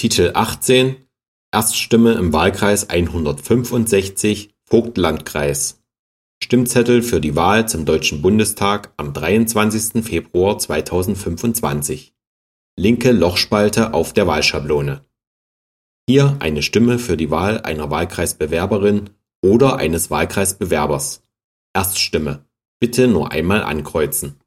Titel 18 Erststimme im Wahlkreis 165 Vogtlandkreis Stimmzettel für die Wahl zum Deutschen Bundestag am 23. Februar 2025. Linke Lochspalte auf der Wahlschablone. Hier eine Stimme für die Wahl einer Wahlkreisbewerberin oder eines Wahlkreisbewerbers. Erststimme. Bitte nur einmal ankreuzen.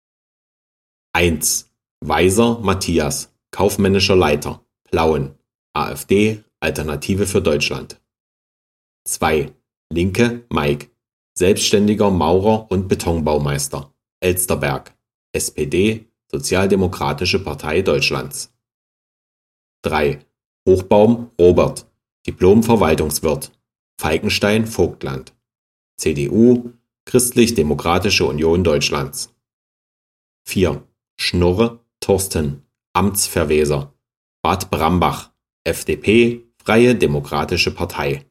1. Weiser Matthias, kaufmännischer Leiter, Plauen, AfD, Alternative für Deutschland. 2. Linke Mike, selbstständiger Maurer und Betonbaumeister, Elsterberg, SPD, Sozialdemokratische Partei Deutschlands. 3. Hochbaum Robert, Diplom-Verwaltungswirt, Falkenstein Vogtland, CDU, Christlich-Demokratische Union Deutschlands. 4. Schnurre Thorsten, Amtsverweser, Bad Brambach, FDP, Freie Demokratische Partei.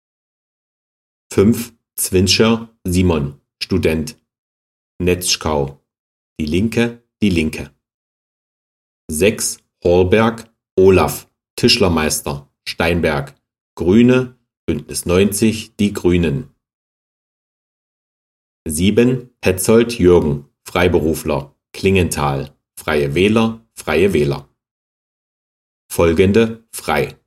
5. Zwinscher Simon, Student, Netzschkau, Die Linke, Die Linke. 6. Horberg Olaf, Tischlermeister, Steinberg, Grüne, Bündnis 90, Die Grünen. 7. Petzold Jürgen, Freiberufler, Klingenthal, Freie Wähler, Freie Wähler. Folgende frei.